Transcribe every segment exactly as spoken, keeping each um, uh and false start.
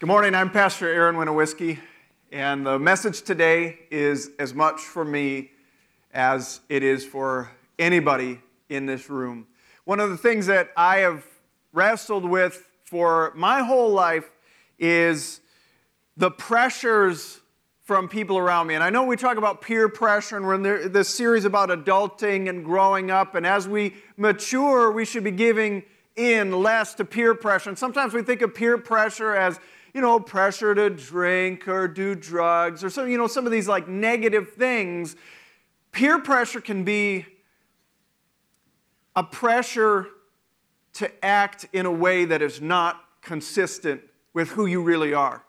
Good morning, I'm Pastor Aaron Winowiski, and the message today is as much for me as it is for anybody in this room. One of the things that I have wrestled with for my whole life is the pressures from people around me. And I know we talk about peer pressure, and we're in this series about adulting and growing up, and as we mature, we should be giving in less to peer pressure. And sometimes we think of peer pressure as, you know, pressure to drink or do drugs or some, you know, some of these like negative things. Peer pressure can be a pressure to act in a way that is not consistent with who you really are.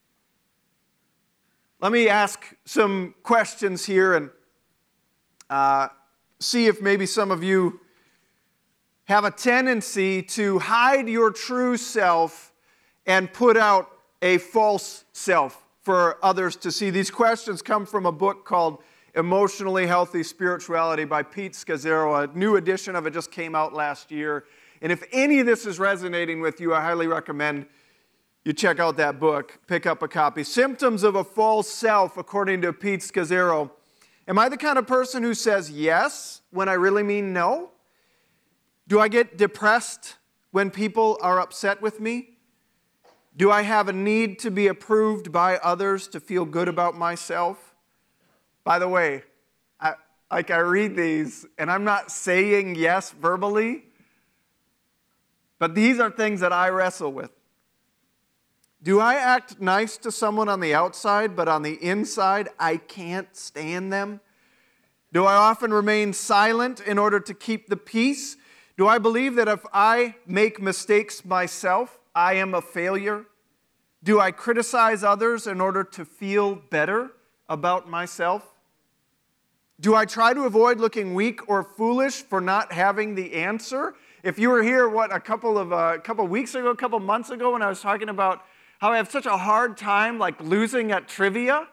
Let me ask some questions here and uh, see if maybe some of you have a tendency to hide your true self and put out a false self for others to see. These questions come from a book called Emotionally Healthy Spirituality by Pete Scazzero. A new edition of it just came out last year. And if any of this is resonating with you, I highly recommend you check out that book. Pick up a copy. Symptoms of a false self, according to Pete Scazzero. Am I the kind of person who says yes when I really mean no? Do I get depressed when people are upset with me? Do I have a need to be approved by others to feel good about myself? By the way, I, like I read these, and I'm not saying yes verbally, but these are things that I wrestle with. Do I act nice to someone on the outside, but on the inside, I can't stand them? Do I often remain silent in order to keep the peace? Do I believe that if I make mistakes myself, I am a failure? Do I criticize others in order to feel better about myself? Do I try to avoid looking weak or foolish for not having the answer? If you were here, what, a couple of uh, couple weeks ago, a couple months ago, when I was talking about how I have such a hard time, like, losing at trivia?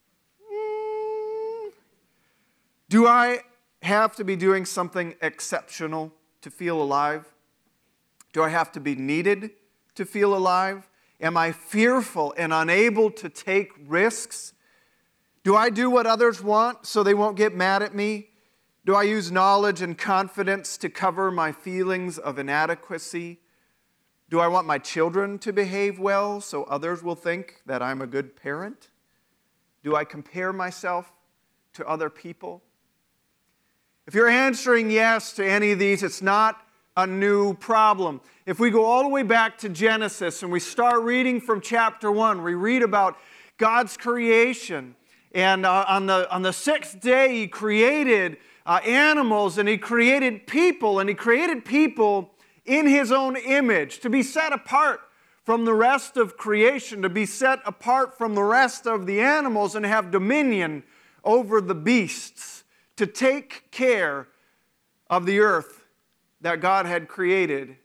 Mm. Do I have to be doing something exceptional to feel alive? Do I have to be needed to feel alive? Am I fearful and unable to take risks? Do I do what others want so they won't get mad at me? Do I use knowledge and confidence to cover my feelings of inadequacy? Do I want my children to behave well so others will think that I'm a good parent? Do I compare myself to other people? If you're answering yes to any of these, it's not a new problem. If we go all the way back to Genesis and we start reading from chapter one, we read about God's creation. And uh, on the on the sixth day, He created uh, animals and He created people. And He created people in His own image to be set apart from the rest of creation, to be set apart from the rest of the animals and have dominion over the beasts, to take care of the earth that God had created.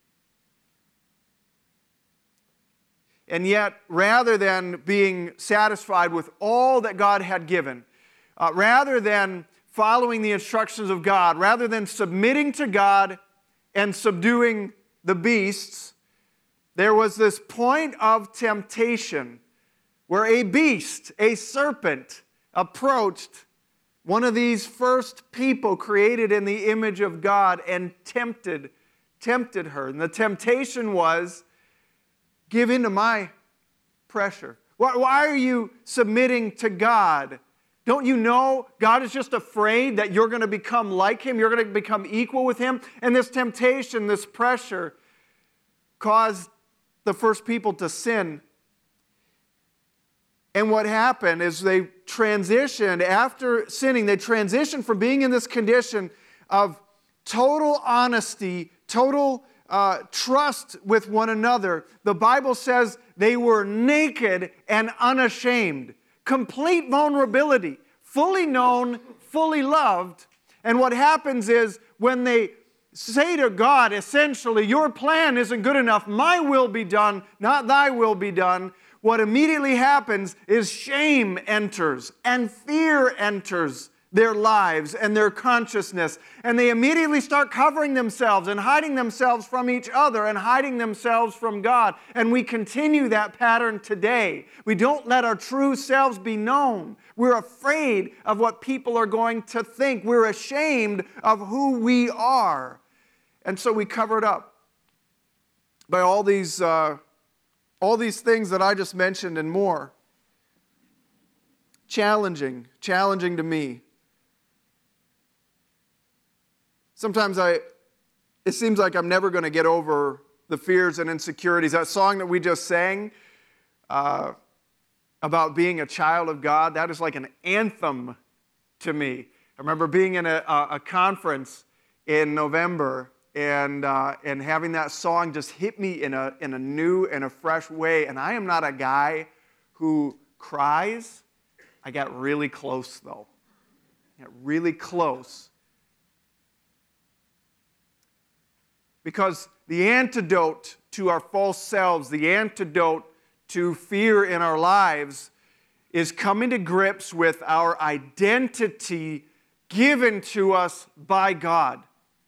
And yet, rather than being satisfied with all that God had given, uh, rather than following the instructions of God, rather than submitting to God and subduing the beasts, there was this point of temptation where a beast, a serpent, approached one of these first people created in the image of God and tempted, tempted her. And the temptation was, give in to my pressure. Why, why are you submitting to God? Don't you know God is just afraid that you're going to become like Him? You're going to become equal with Him? And this temptation, this pressure, caused the first people to sin. And what happened is they transitioned, after sinning, they transitioned from being in this condition of total honesty, total uh, trust with one another. The Bible says they were naked and unashamed. Complete vulnerability, fully known, fully loved. And what happens is when they say to God, essentially, your plan isn't good enough, my will be done, not thy will be done, what immediately happens is shame enters and fear enters their lives and their consciousness. And they immediately start covering themselves and hiding themselves from each other and hiding themselves from God. And we continue that pattern today. We don't let our true selves be known. We're afraid of what people are going to think. We're ashamed of who we are. And so we cover it up by all these, uh, all these things that I just mentioned and more. Challenging, challenging to me. Sometimes I, it seems like I'm never going to get over the fears and insecurities. That song that we just sang uh, about being a child of God, that is like an anthem to me. I remember being in a, a, a conference in November and uh, and having that song just hit me in a in a new and a fresh way. And I am not a guy who cries. I got really close though. I got really close. Because the antidote to our false selves, the antidote to fear in our lives is coming to grips with our identity given to us by God.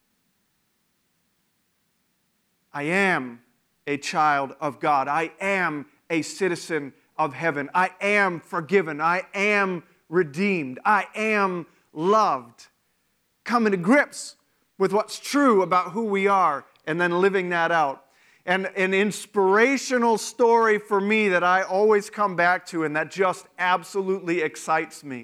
I am a child of God. I am a citizen of heaven. I am forgiven. I am redeemed. I am loved. Coming to grips with what's true about who we are and then living that out. And an inspirational story for me that I always come back to and that just absolutely excites me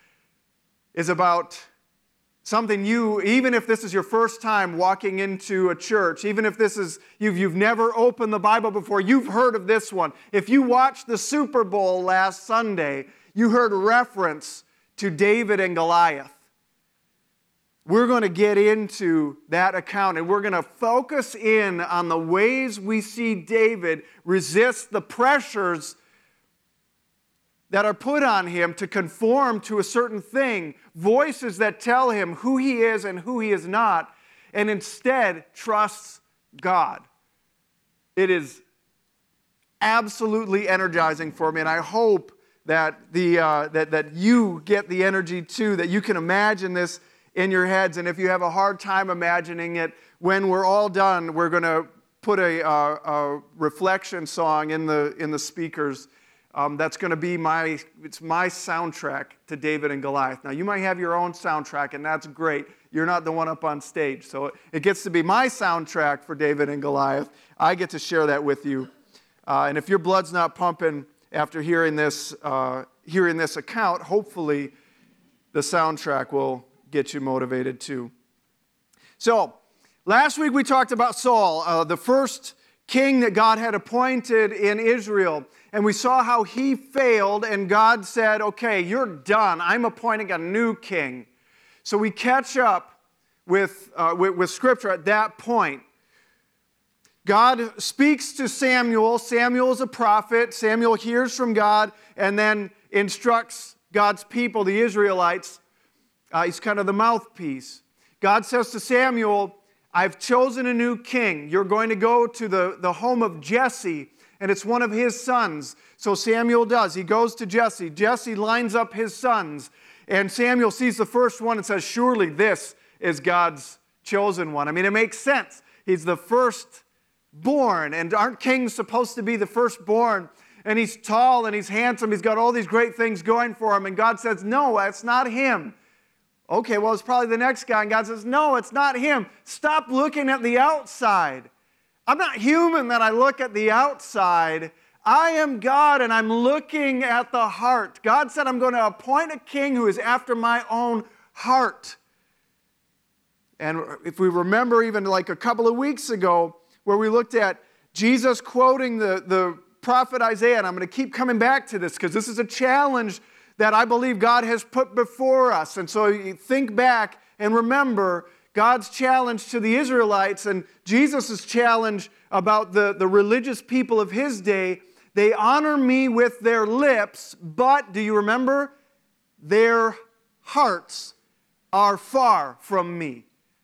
is about something you, even if this is your first time walking into a church, even if this is, you've, you've never opened the Bible before, you've heard of this one. If you watched the Super Bowl last Sunday, you heard reference to David and Goliath. We're going to get into that account and we're going to focus in on the ways we see David resist the pressures that are put on him to conform to a certain thing, voices that tell him who he is and who he is not, and instead trusts God. It is absolutely energizing for me, and I hope that, the, uh, that, that you get the energy too, that you can imagine this in your heads. And if you have a hard time imagining it, when we're all done, we're going to put a, uh, a reflection song in the in the speakers. Um, that's going to be my it's my soundtrack to David and Goliath. Now you might have your own soundtrack, and that's great. You're not the one up on stage, so it gets to be my soundtrack for David and Goliath. I get to share that with you. Uh, and if your blood's not pumping after hearing this uh, hearing this account, hopefully the soundtrack will get you motivated too. So, last week we talked about Saul, uh, the first king that God had appointed in Israel. And we saw how he failed, and God said, okay, you're done. I'm appointing a new king. So we catch up with, uh, with, with Scripture at that point. God speaks to Samuel. Samuel is a prophet. Samuel hears from God and then instructs God's people, the Israelites. Uh, he's kind of the mouthpiece. God says to Samuel, I've chosen a new king. You're going to go to the, the home of Jesse, and it's one of his sons. So Samuel does. He goes to Jesse. Jesse lines up his sons, and Samuel sees the first one and says, surely this is God's chosen one. I mean, it makes sense. He's the firstborn, and aren't kings supposed to be the firstborn? And he's tall, and he's handsome. He's got all these great things going for him, and God says, no, it's not him. Okay, well, it's probably the next guy. And God says, no, it's not him. Stop looking at the outside. I'm not human that I look at the outside. I am God, and I'm looking at the heart. God said, I'm going to appoint a king who is after my own heart. And if we remember even like a couple of weeks ago, where we looked at Jesus quoting the, the prophet Isaiah, and I'm going to keep coming back to this because this is a challenge that I believe God has put before us. And so you think back and remember God's challenge to the Israelites and Jesus' challenge about the, the religious people of his day. They honor me with their lips, but, do you remember? Their hearts are far from me.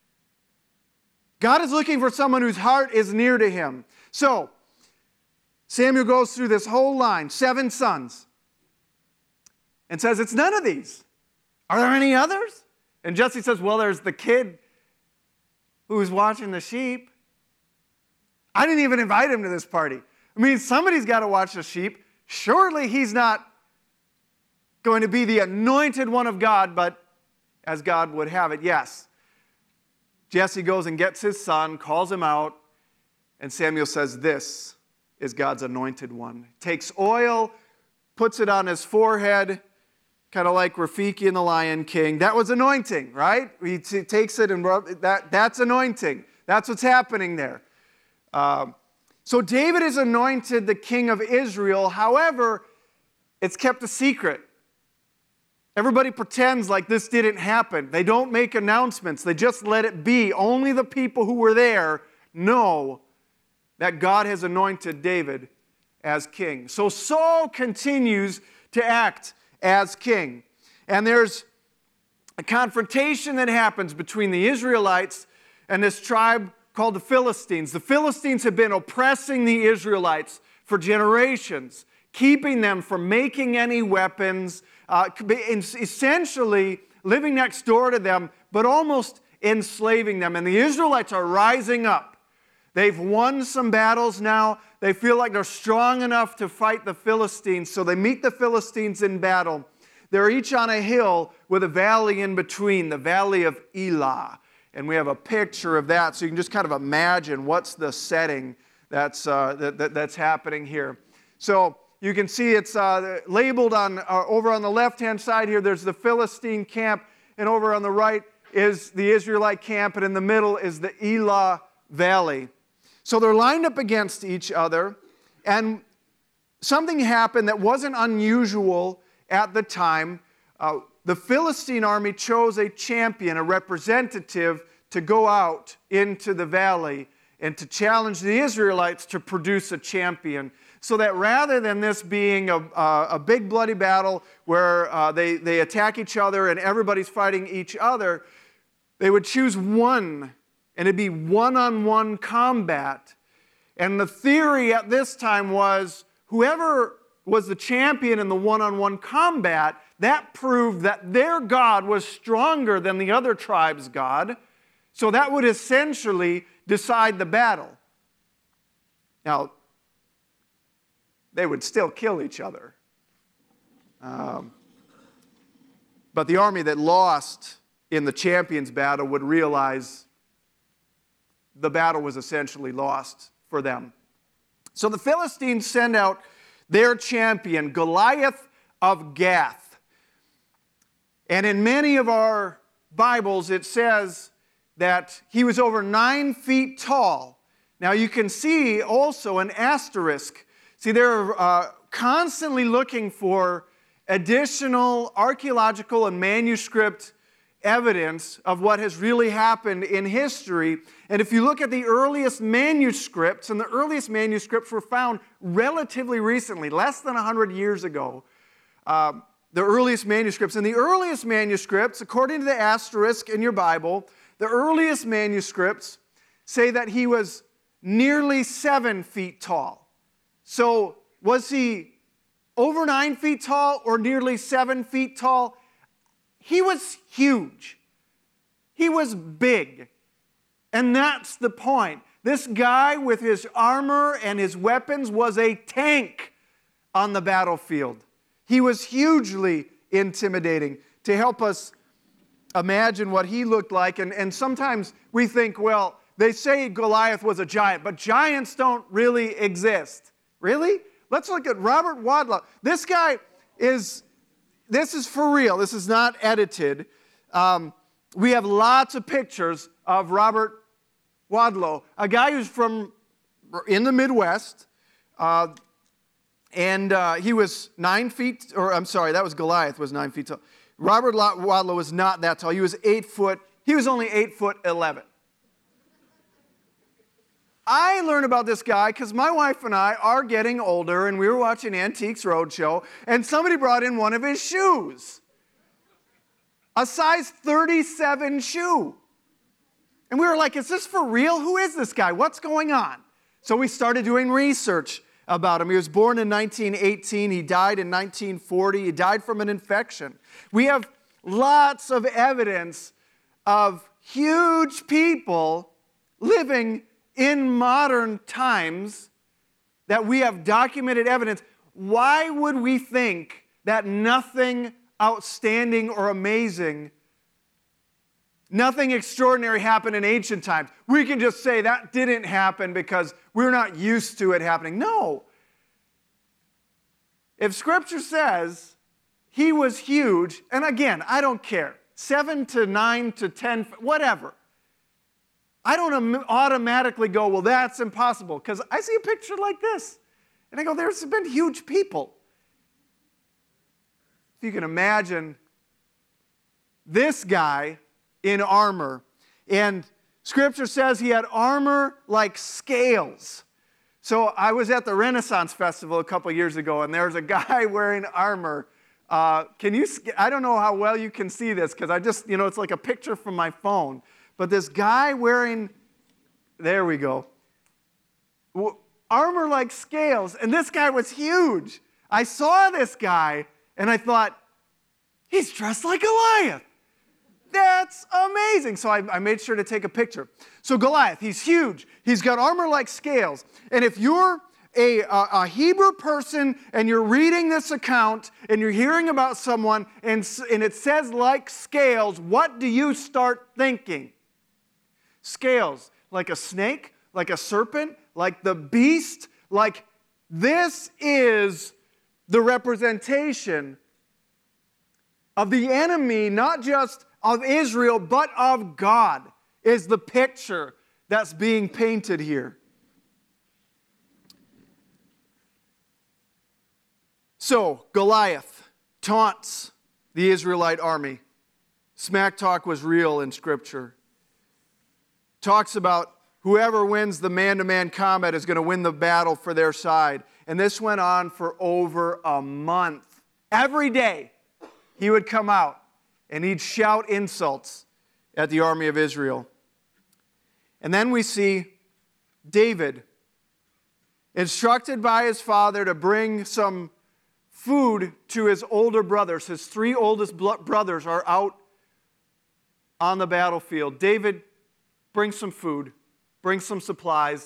God is looking for someone whose heart is near to him. So, Samuel goes through this whole line, seven sons, and says, it's none of these. Are there any others? And Jesse says, well, there's the kid who's watching the sheep. I didn't even invite him to this party. I mean, somebody's got to watch the sheep. Surely he's not going to be the anointed one of God, but as God would have it, yes. Jesse goes and gets his son, calls him out, and Samuel says, this is God's anointed one. Takes oil, puts it on his forehead, kind of like Rafiki in the Lion King. That was anointing, right? He t- takes it and rub, that, that's anointing. That's what's happening there. Um, so David is anointed the king of Israel. However, it's kept a secret. Everybody pretends like this didn't happen. They don't make announcements. They just let it be. Only the people who were there know that God has anointed David as king. So Saul continues to act as king. And there's a confrontation that happens between the Israelites and this tribe called the Philistines. The Philistines have been oppressing the Israelites for generations, keeping them from making any weapons, uh, essentially living next door to them, but almost enslaving them. And the Israelites are rising up. They've won some battles now. They feel like they're strong enough to fight the Philistines, so they meet the Philistines in battle. They're each on a hill with a valley in between, the valley of Elah. And we have a picture of that, so you can just kind of imagine what's the setting that's, uh, that, that, that's happening here. So you can see it's uh, labeled on uh, over on the left-hand side here, there's the Philistine camp, and over on the right is the Israelite camp, and in the middle is the Elah Valley. So they're lined up against each other, and something happened that wasn't unusual at the time. Uh, the Philistine army chose a champion, a representative, to go out into the valley and to challenge the Israelites to produce a champion. So that rather than this being a, a, a big bloody battle where uh, they, they attack each other and everybody's fighting each other, they would choose one, and it'd be one-on-one combat. And the theory at this time was whoever was the champion in the one-on-one combat, that proved that their God was stronger than the other tribe's God. So that would essentially decide the battle. Now, they would still kill each other. Um, but the army that lost in the champions battle would realize the battle was essentially lost for them. So the Philistines send out their champion, Goliath of Gath. And in many of our Bibles, it says that he was over nine feet tall. Now you can see also an asterisk. See, they're uh, constantly looking for additional archaeological and manuscript evidence of what has really happened in history. And if you look at the earliest manuscripts, and the earliest manuscripts were found relatively recently, less than one hundred years ago, uh, the earliest manuscripts. And the earliest manuscripts, according to the asterisk in your Bible, the earliest manuscripts say that he was nearly seven feet tall. So was he over nine feet tall or nearly seven feet tall? He was huge. He was big. And that's the point. This guy with his armor and his weapons was a tank on the battlefield. He was hugely intimidating. To help us imagine what he looked like, and, and sometimes we think, well, they say Goliath was a giant, but giants don't really exist. Really? Let's look at Robert Wadlow. This guy is... This is for real. This is not edited. Um, we have lots of pictures of Robert Wadlow, a guy who's from in the Midwest, uh, and uh, he was nine feet, or I'm sorry, that was Goliath was nine feet tall. Robert Wadlow was not that tall. He was eight foot. He was only eight foot eleven. I learned about this guy because my wife and I are getting older, and we were watching Antiques Roadshow, and somebody brought in one of his shoes. A size thirty-seven shoe. And we were like, is this for real? Who is this guy? What's going on? So we started doing research about him. He was born in nineteen eighteen. He died in nineteen forty. He died from an infection. We have lots of evidence of huge people living in modern times that we have documented evidence. Why would we think that nothing outstanding or amazing, nothing extraordinary happened in ancient times? We can just say that didn't happen because we're not used to it happening. No. If Scripture says he was huge, and again, I don't care, seven to nine to ten, whatever. I don't automatically go, well, that's impossible, because I see a picture like this, and I go, there's been huge people. If you can imagine this guy in armor, and Scripture says he had armor like scales. So I was at the Renaissance Festival a couple years ago, and there was a guy wearing armor. Uh, can you? I don't know how well you can see this, because I just, you know, it's like a picture from my phone. But this guy wearing, there we go, armor like scales, and this guy was huge. I saw this guy, and I thought, he's dressed like Goliath. That's amazing. So I, I made sure to take a picture. So Goliath, he's huge. He's got armor like scales. And if you're a, a, a Hebrew person and you're reading this account and you're hearing about someone and, and it says like scales, what do you start thinking? Scales, like a snake, like a serpent, like the beast, like this is the representation of the enemy, not just of Israel, but of God, is the picture that's being painted here. So, Goliath taunts the Israelite army. Smack talk was real in Scripture. Talks about whoever wins the man-to-man combat is going to win the battle for their side. And this went on for over a month. Every day, he would come out and he'd shout insults at the army of Israel. And then we see David, instructed by his father to bring some food to his older brothers. His three oldest brothers are out on the battlefield. David brings some food, brings some supplies.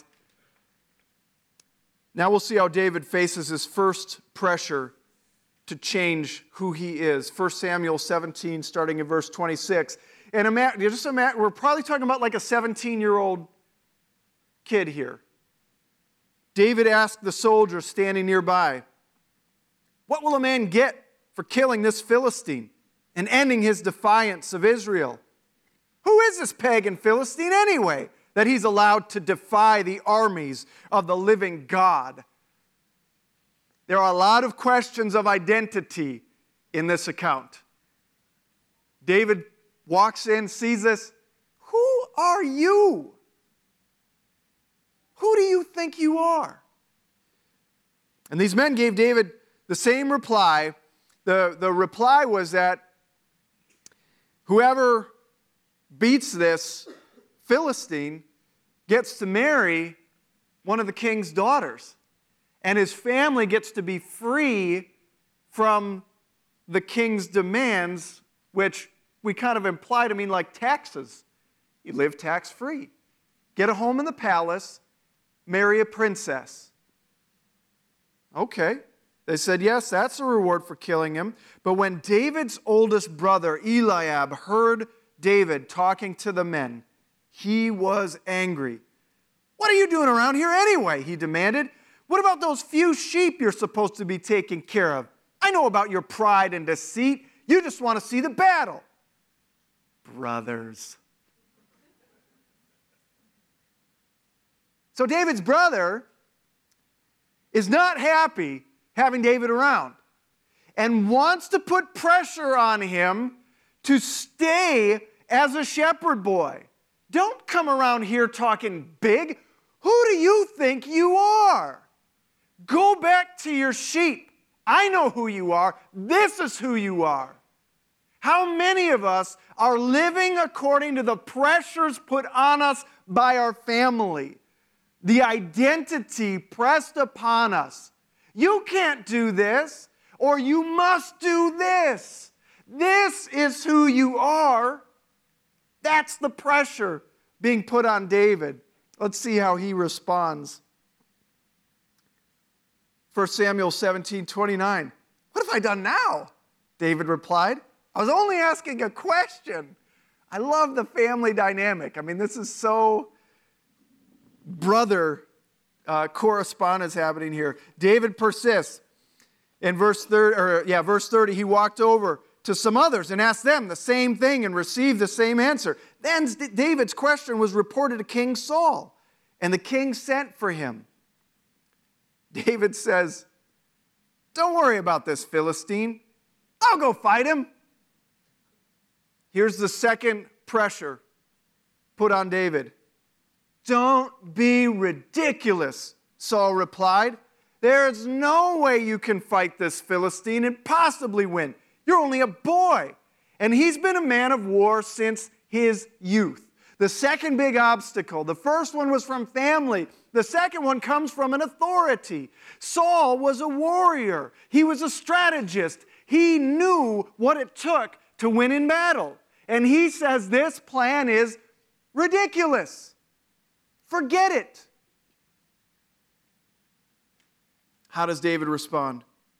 Now we'll see how David faces his first pressure to change who he is. First Samuel seventeen, starting in verse twenty-six. And imagine, just imagine, we're probably talking about like a seventeen-year-old kid here. David asked the soldiers standing nearby, "What will a man get for killing this Philistine and ending his defiance of Israel? Who is this pagan Philistine anyway, that he's allowed to defy the armies of the living God?" There are a lot of questions of identity in this account. David walks in, sees this. Who are you? Who do you think you are? And these men gave David the same reply. The, the reply was that whoever beats this Philistine gets to marry one of the king's daughters. And his family gets to be free from the king's demands, which we kind of imply to mean like taxes. You live tax-free. Get a home in the palace, marry a princess. Okay. They said, yes, that's a reward for killing him. But when David's oldest brother, Eliab, heard David talking to the men, he was angry. "What are you doing around here anyway?" he demanded. "What about those few sheep you're supposed to be taking care of? I know about your pride and deceit. You just want to see the battle." Brothers. So David's brother is not happy having David around and wants to put pressure on him to stay as a shepherd boy. Don't come around here talking big. Who do you think you are? Go back to your sheep. I know who you are. This is who you are. How many of us are living according to the pressures put on us by our family? The identity pressed upon us. You can't do this, or you must do this. This is who you are. That's the pressure being put on David. Let's see how he responds. First Samuel seventeen twenty-nine. What have I done now? David replied. I was only asking a question. I love the family dynamic. I mean, this is so brother uh, correspondence happening here. David persists. In verse thirty, or yeah, verse thirty, he walked over to some others and asked them the same thing and received the same answer. Then David's question was reported to King Saul, and the king sent for him. David says, don't worry about this Philistine. I'll go fight him. Here's the second pressure put on David. Don't be ridiculous, Saul replied. There's no way you can fight this Philistine and possibly win. You're only a boy. And he's been a man of war since his youth. The second big obstacle, the first one was from family. The second one comes from an authority. Saul was a warrior. He was a strategist. He knew what it took to win in battle. And he says this plan is ridiculous. Forget it. How does David respond?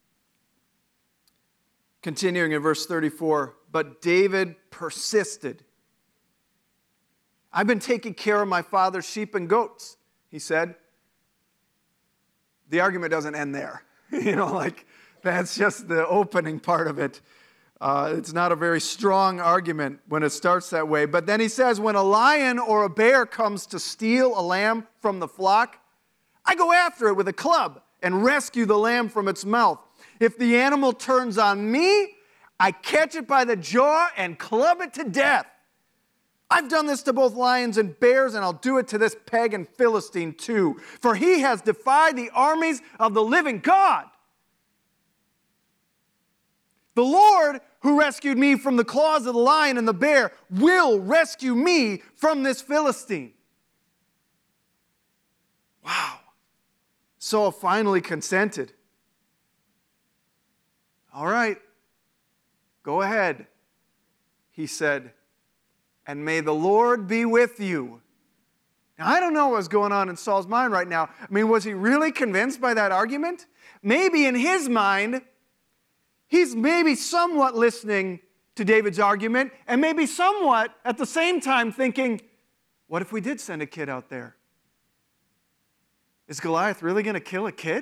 Continuing in verse thirty-four, but David persisted. I've been taking care of my father's sheep and goats, he said. The argument doesn't end there. You know, like, that's just the opening part of it. Uh, it's not a very strong argument when it starts that way. But then he says, when a lion or a bear comes to steal a lamb from the flock, I go after it with a club and rescue the lamb from its mouth. If the animal turns on me, I catch it by the jaw and club it to death. I've done this to both lions and bears, and I'll do it to this pagan Philistine too. For he has defied the armies of the living God. The Lord who rescued me from the claws of the lion and the bear will rescue me from this Philistine. Wow. Saul finally consented. All right, go ahead, he said, and may the Lord be with you. Now, I don't know what's going on in Saul's mind right now. I mean, was he really convinced by that argument? Maybe in his mind, he's maybe somewhat listening to David's argument, and maybe somewhat at the same time thinking, what if we did send a kid out there? Is Goliath really going to kill a kid?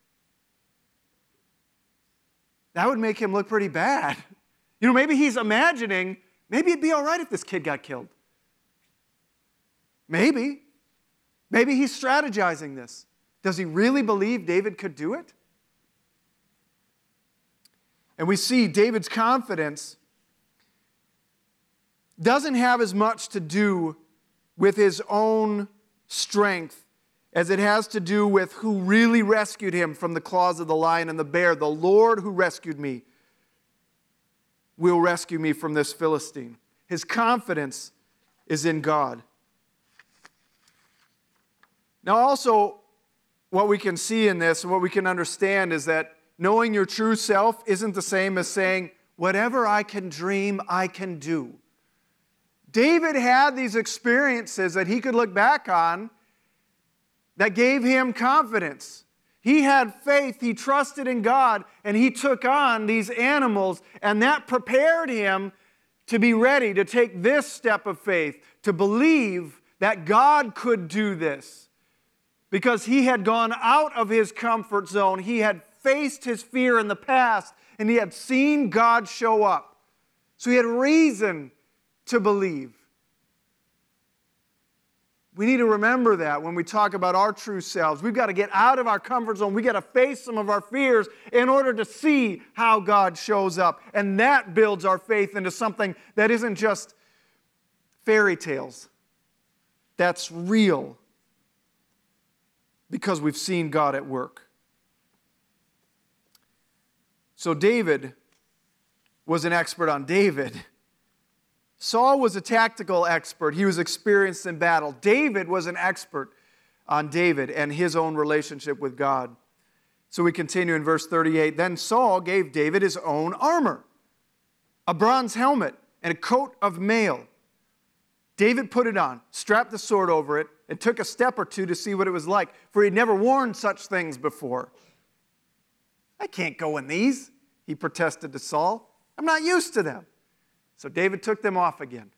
That would make him look pretty bad. You know, maybe he's imagining, maybe it'd be all right if this kid got killed. Maybe. Maybe he's strategizing this. Does he really believe David could do it? And we see David's confidence doesn't have as much to do with his own strength as it has to do with who really rescued him from the claws of the lion and the bear. The Lord who rescued me will rescue me from this Philistine. His confidence is in God. Now also, what we can see in this and what we can understand is that knowing your true self isn't the same as saying, whatever I can dream, I can do. David had these experiences that he could look back on that gave him confidence. He had faith, he trusted in God, and he took on these animals, and that prepared him to be ready to take this step of faith, to believe that God could do this. Because he had gone out of his comfort zone, he had faced his fear in the past, and he had seen God show up. So he had reason to believe. We need to remember that when we talk about our true selves. We've got to get out of our comfort zone. We've got to face some of our fears in order to see how God shows up. And that builds our faith into something that isn't just fairy tales. That's real because we've seen God at work. So David was an expert on David. Saul was a tactical expert. He was experienced in battle. David was an expert on David and his own relationship with God. So we continue in verse thirty-eight. Then Saul gave David his own armor, a bronze helmet, and a coat of mail. David put it on, strapped the sword over it, and took a step or two to see what it was like, for he'd never worn such things before. I can't go in these, he protested to Saul. I'm not used to them. So David took them off again.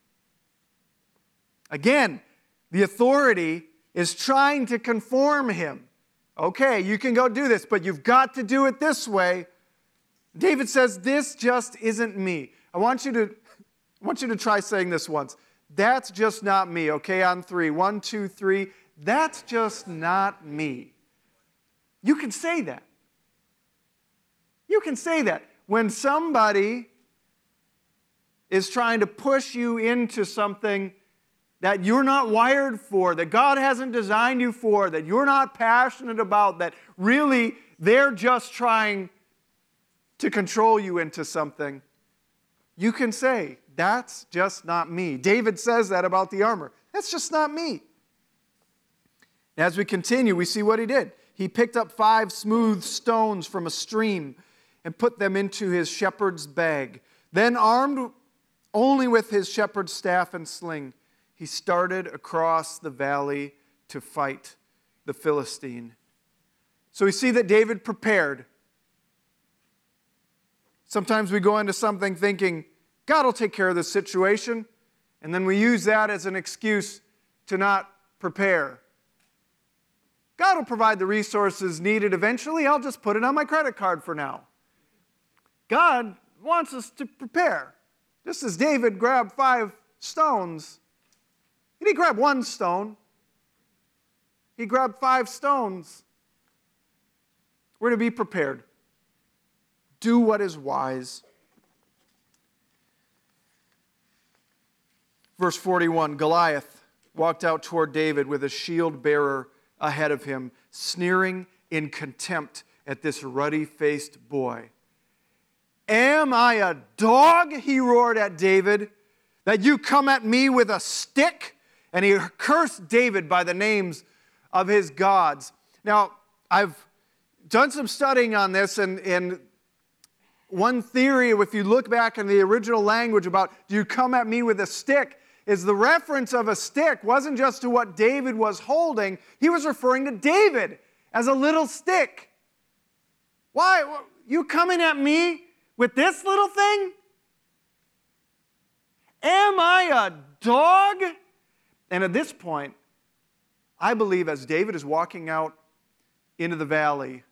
Again, the authority is trying to conform him. Okay, you can go do this, but you've got to do it this way. David says, this just isn't me. I want you to, I want you to try saying this once. That's just not me. Okay, on three. One, two, three. That's just not me. You can say that. You can say that. When somebody is trying to push you into something that you're not wired for, that God hasn't designed you for, that you're not passionate about, that really they're just trying to control you into something, you can say, that's just not me. David says that about the armor. That's just not me. As we continue, we see what he did. He picked up five smooth stones from a stream and put them into his shepherd's bag. Then, armed only with his shepherd's staff and sling, he started across the valley to fight the Philistine. So we see that David prepared. Sometimes we go into something thinking, God will take care of this situation, and then we use that as an excuse to not prepare. God will provide the resources needed eventually. I'll just put it on my credit card for now. God wants us to prepare. Just as David grabbed five stones, he didn't grab one stone. He grabbed five stones. We're to be prepared. Do what is wise. Verse forty-one, Goliath walked out toward David with a shield bearer ahead of him, sneering in contempt at this ruddy-faced boy. Am I a dog, he roared at David, that you come at me with a stick? And he cursed David by the names of his gods. Now, I've done some studying on this, and, and one theory, if you look back in the original language about, do you come at me with a stick, is the reference of a stick wasn't just to what David was holding. He was referring to David as a little stick. Why? You coming at me with this little thing? Am I a dog? And at this point, I believe as David is walking out into the valley,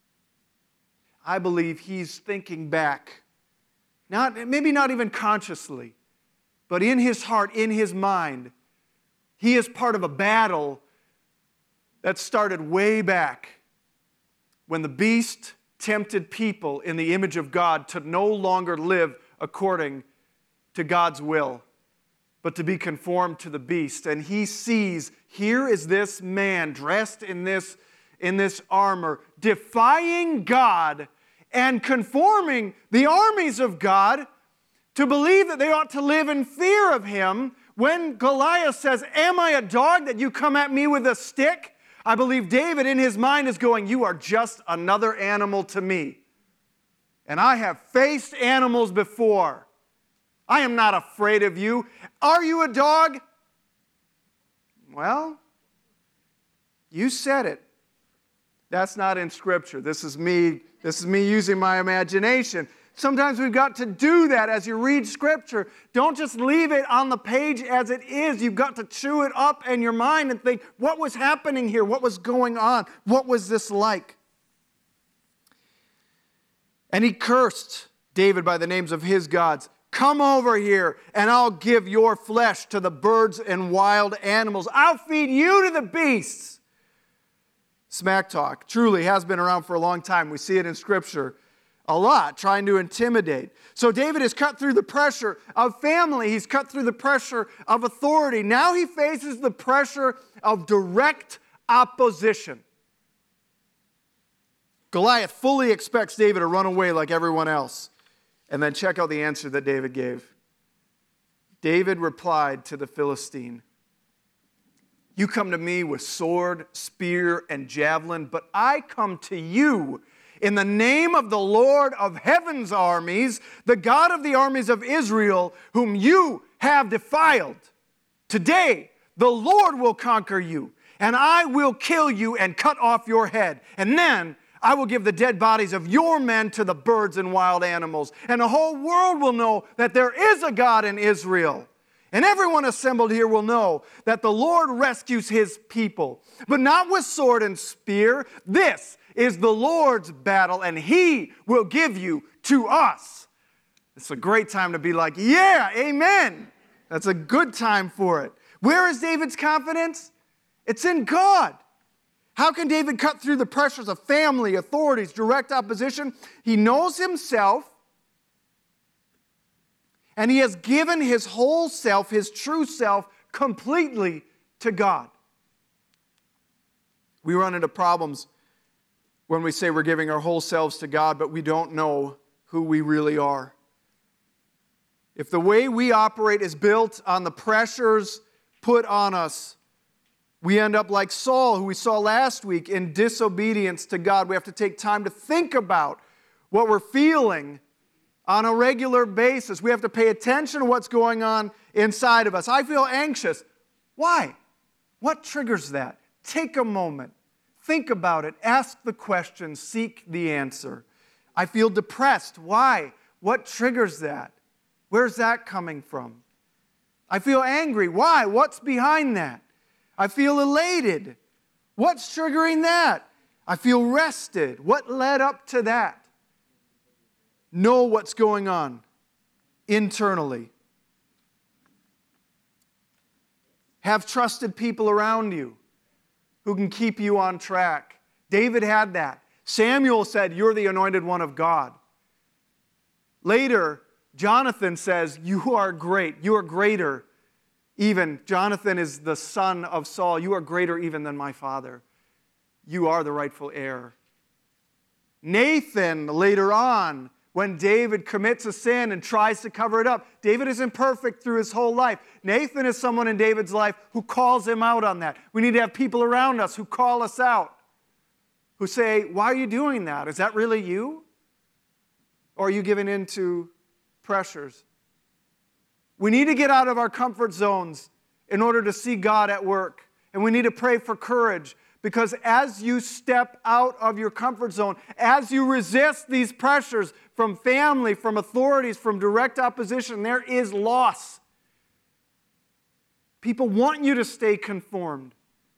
I believe he's thinking back, not, maybe not even consciously, but in his heart, in his mind, he is part of a battle that started way back when the beast tempted people in the image of God to no longer live according to God's will, but to be conformed to the beast. And he sees, here is this man dressed in this, in this armor, defying God and conforming the armies of God to believe that they ought to live in fear of him. When Goliath says, am I a dog that you come at me with a stick? I believe David in his mind is going, you are just another animal to me. And I have faced animals before. I am not afraid of you. Are you a dog? Well, you said it. That's not in Scripture. This is me, this is me using my imagination. Sometimes we've got to do that as you read Scripture. Don't just leave it on the page as it is. You've got to chew it up in your mind and think, what was happening here? What was going on? What was this like? And he cursed David by the names of his gods. Come over here and I'll give your flesh to the birds and wild animals. I'll feed you to the beasts. Smack talk truly has been around for a long time. We see it in Scripture a lot, trying to intimidate. So David has cut through the pressure of family. He's cut through the pressure of authority. Now he faces the pressure of direct opposition. Goliath fully expects David to run away like everyone else. And then check out the answer that David gave. David replied to the Philistine, you come to me with sword, spear, and javelin, but I come to you in the name of the Lord of heaven's armies, the God of the armies of Israel, whom you have defiled. Today the Lord will conquer you, and I will kill you and cut off your head. And then I will give the dead bodies of your men to the birds and wild animals, and the whole world will know that there is a God in Israel. And everyone assembled here will know that the Lord rescues his people, but not with sword and spear. This is the Lord's battle, and he will give you to us. It's a great time to be like, yeah, amen. That's a good time for it. Where is David's confidence? It's in God. How can David cut through the pressures of family, authorities, direct opposition? He knows himself, and he has given his whole self, his true self, completely to God. We run into problems when we say we're giving our whole selves to God, but we don't know who we really are. If the way we operate is built on the pressures put on us, we end up like Saul, who we saw last week, in disobedience to God. We have to take time to think about what we're feeling on a regular basis. We have to pay attention to what's going on inside of us. I feel anxious. Why? What triggers that? Take a moment. Think about it. Ask the question. Seek the answer. I feel depressed. Why? What triggers that? Where's that coming from? I feel angry. Why? What's behind that? I feel elated. What's triggering that? I feel rested. What led up to that? Know what's going on internally. Have trusted people around you who can keep you on track. David had that. Samuel said, "You're the anointed one of God." Later, Jonathan says, "You are great. You are greater. Even Jonathan is the son of Saul. You are greater even than my father. You are the rightful heir." Nathan, later on, when David commits a sin and tries to cover it up, David is imperfect through his whole life. Nathan is someone in David's life who calls him out on that. We need to have people around us who call us out, who say, "Why are you doing that? Is that really you? Or are you giving in to pressures?" We need to get out of our comfort zones in order to see God at work. And we need to pray for courage, because as you step out of your comfort zone, as you resist these pressures from family, from authorities, from direct opposition, there is loss. People want you to stay conformed.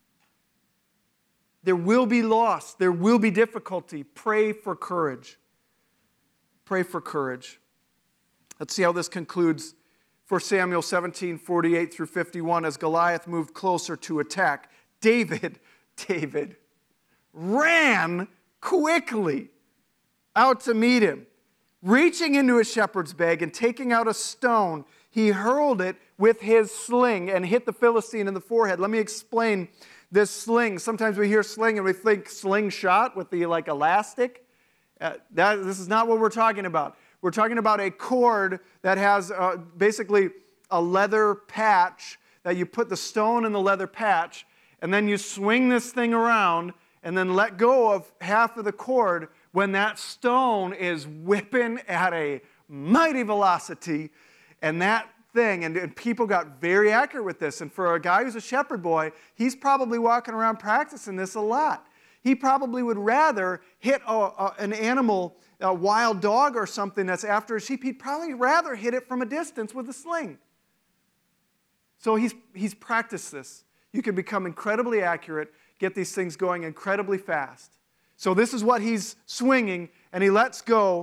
There will be loss. There will be difficulty. Pray for courage. Pray for courage. Let's see how this concludes. First Samuel seventeen, forty-eight through fifty-one, as Goliath moved closer to attack, David, David ran quickly out to meet him. Reaching into a shepherd's bag and taking out a stone, he hurled it with his sling and hit the Philistine in the forehead. Let me explain this sling. Sometimes we hear sling and we think slingshot with the like elastic. Uh, that, this is not what we're talking about. We're talking about a cord that has uh, basically a leather patch that you put the stone in the leather patch, and then you swing this thing around and then let go of half of the cord when that stone is whipping at a mighty velocity. And that thing, and, and people got very accurate with this. And for a guy who's a shepherd boy, he's probably walking around practicing this a lot. He probably would rather hit a, a, an animal, a wild dog or something that's after a sheep. He'd probably rather hit it from a distance with a sling. So he's, he's practiced this. You can become incredibly accurate, get these things going incredibly fast. So this is what he's swinging, and he lets go.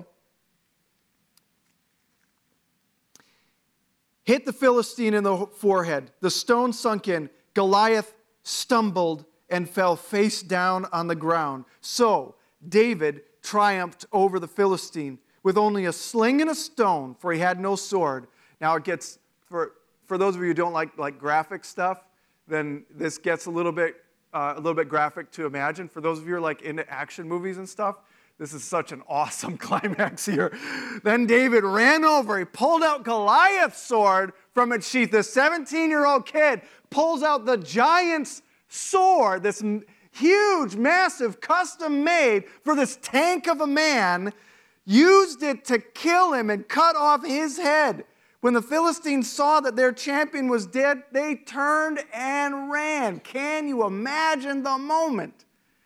Hit the Philistine in the forehead. The stone sunk in. Goliath stumbled and fell face down on the ground. So David triumphed over the Philistine with only a sling and a stone, for he had no sword. Now it gets, for, for those of you who don't like, like graphic stuff, then this gets a little bit uh, a little bit graphic to imagine. For those of you who are like into action movies and stuff, this is such an awesome climax here. Then David ran over. He pulled out Goliath's sword from its sheath. This seventeen-year-old kid pulls out the giant's sword. This huge, massive, custom made for this tank of a man, used it to kill him and cut off his head. When the Philistines saw that their champion was dead, they turned and ran. Can you imagine the moment?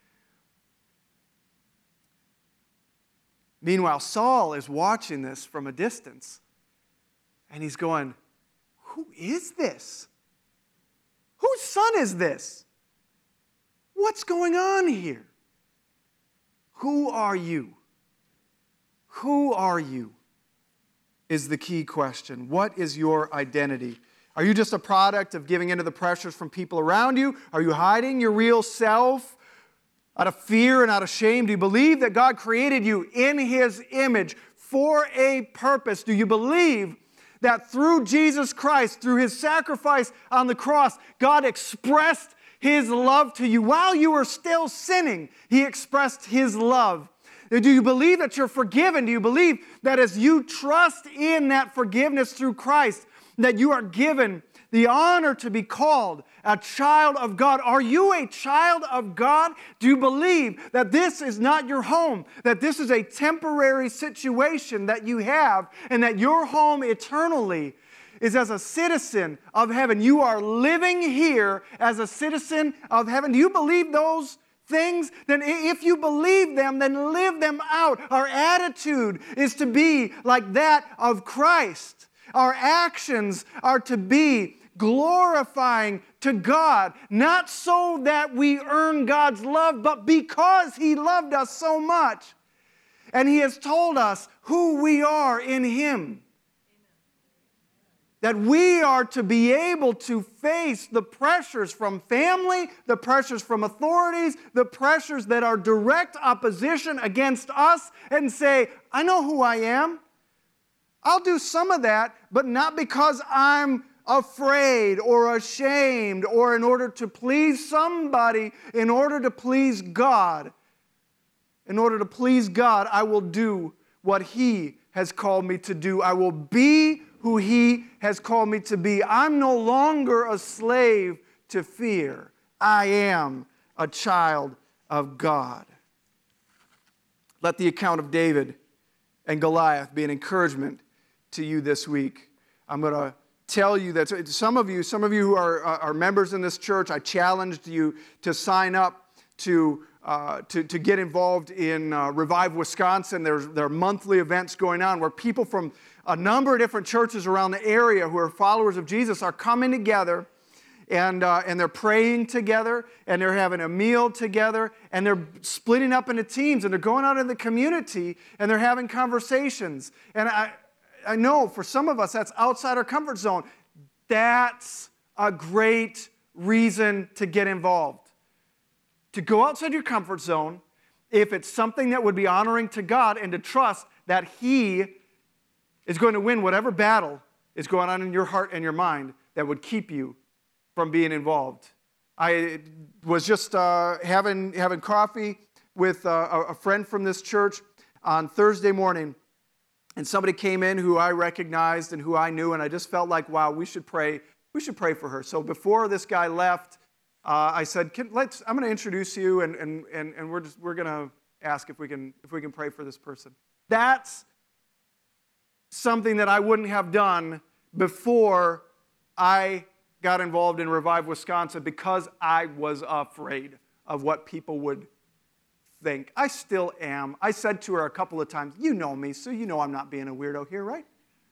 Meanwhile, Saul is watching this from a distance, and he's going, who is this? Whose son is this? What's going on here? Who are you? Who are you? Is the key question. What is your identity? Are you just a product of giving into the pressures from people around you? Are you hiding your real self out of fear and out of shame? Do you believe that God created you in His image for a purpose? Do you believe that through Jesus Christ, through His sacrifice on the cross, God expressed His love to you? While you were still sinning, He expressed His love. Do you believe that you're forgiven? Do you believe that as you trust in that forgiveness through Christ, that you are given the honor to be called a child of God? Are you a child of God? Do you believe that this is not your home, that this is a temporary situation that you have, and that your home eternally is as a citizen of heaven? You are living here as a citizen of heaven. Do you believe those things? Then if you believe them, then live them out. Our attitude is to be like that of Christ. Our actions are to be glorifying to God, not so that we earn God's love, but because He loved us so much. And He has told us who we are in Him. That we are to be able to face the pressures from family, the pressures from authorities, the pressures that are direct opposition against us, and say, I know who I am. I'll do some of that, but not because I'm afraid or ashamed or in order to please somebody, in order to please God. In order to please God, I will do what He has called me to do. I will be who He has called me to be. I'm no longer a slave to fear. I am a child of God. Let the account of David and Goliath be an encouragement to you this week. I'm going to tell you that some of you, some of you who are, are members in this church, I challenged you to sign up to Uh, to, to get involved in uh, Revive Wisconsin. There's, there are monthly events going on where people from a number of different churches around the area who are followers of Jesus are coming together, and, uh, and they're praying together, and they're having a meal together, and they're splitting up into teams, and they're going out in the community, and they're having conversations. And I, I know for some of us that's outside our comfort zone. That's a great reason to get involved. To go outside your comfort zone, if it's something that would be honoring to God, and to trust that He is going to win whatever battle is going on in your heart and your mind that would keep you from being involved. I was just uh, having, having coffee with uh, a friend from this church on Thursday morning, and somebody came in who I recognized and who I knew, and I just felt like, wow, we should pray. We should pray for her. So before this guy left, Uh, I said, Can, let's, I'm going to introduce you, and, and, and, and we're, just, we're going to ask if we, can, if we can pray for this person. That's something that I wouldn't have done before I got involved in Revive Wisconsin, because I was afraid of what people would think. I still am. I said to her a couple of times, you know me, so you know I'm not being a weirdo here, right?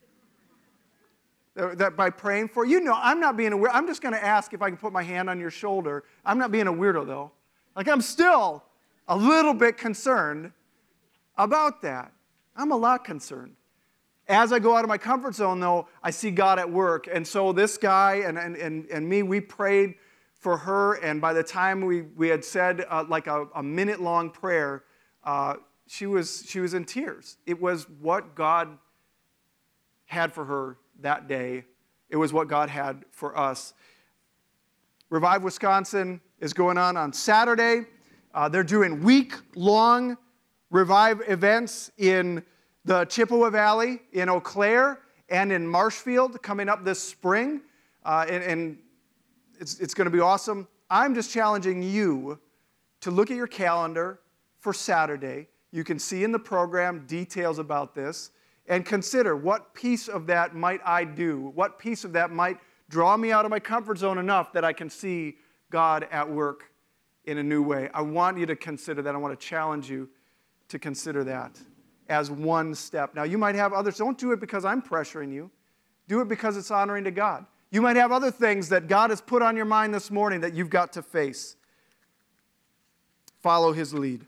That by praying for you, know I'm not being a weirdo. I'm just going to ask if I can put my hand on your shoulder. I'm not being a weirdo, though. Like, I'm still a little bit concerned about that. I'm a lot concerned. As I go out of my comfort zone, though, I see God at work. And so this guy and, and, and, and me, we prayed for her. And by the time we, we had said uh, like a, a minute-long prayer, uh, she was, she was in tears. It was what God had for her that day. It was what God had for us. Revive Wisconsin is going on on Saturday. Uh, they're doing week-long Revive events in the Chippewa Valley, in Eau Claire, and in Marshfield coming up this spring. Uh, and and it's, it's going to be awesome. I'm just challenging you to look at your calendar for Saturday. You can see in the program details about this, and consider what piece of that might I do? What piece of that might draw me out of my comfort zone enough that I can see God at work in a new way? I want you to consider that. I want to challenge you to consider that as one step. Now, you might have others. Don't do it because I'm pressuring you. Do it because it's honoring to God. You might have other things that God has put on your mind this morning that you've got to face. Follow His lead.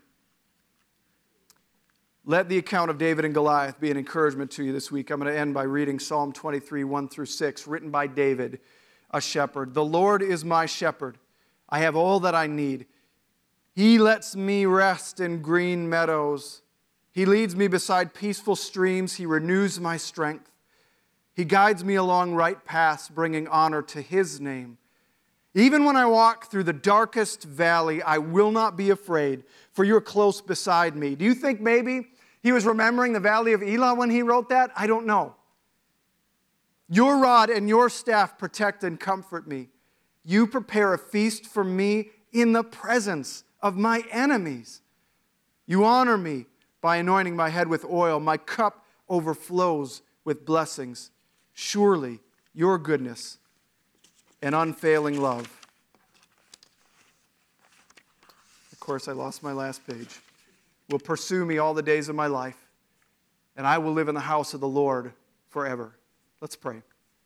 Let the account of David and Goliath be an encouragement to you this week. I'm going to end by reading Psalm twenty-three, one through six, written by David, a shepherd. The Lord is my shepherd. I have all that I need. He lets me rest in green meadows. He leads me beside peaceful streams. He renews my strength. He guides me along right paths, bringing honor to His name. Even when I walk through the darkest valley, I will not be afraid, for You're close beside me. Do you think maybe he was remembering the valley of Elah when he wrote that? I don't know. Your rod and Your staff protect and comfort me. You prepare a feast for me in the presence of my enemies. You honor me by anointing my head with oil. My cup overflows with blessings. Surely Your goodness and unfailing love. Of course, I lost my last page. Will pursue me all the days of my life, and I will live in the house of the Lord forever. Let's pray.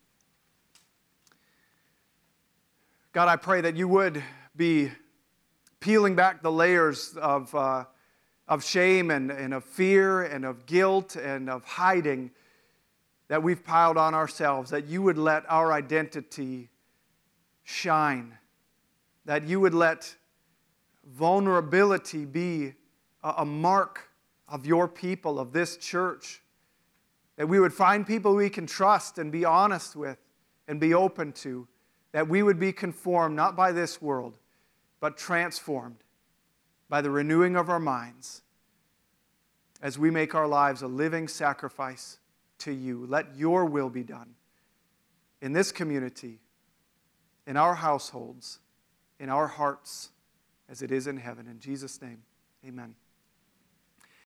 God, I pray that You would be peeling back the layers of, uh, of shame and, and of fear and of guilt and of hiding that we've piled on ourselves, that You would let our identity shine, that You would let vulnerability be a, a mark of Your people, of this church, that we would find people we can trust and be honest with and be open to, that we would be conformed not by this world, but transformed by the renewing of our minds as we make our lives a living sacrifice to You. Let Your will be done in this community, in our households, in our hearts, as it is in heaven. In Jesus' name, amen.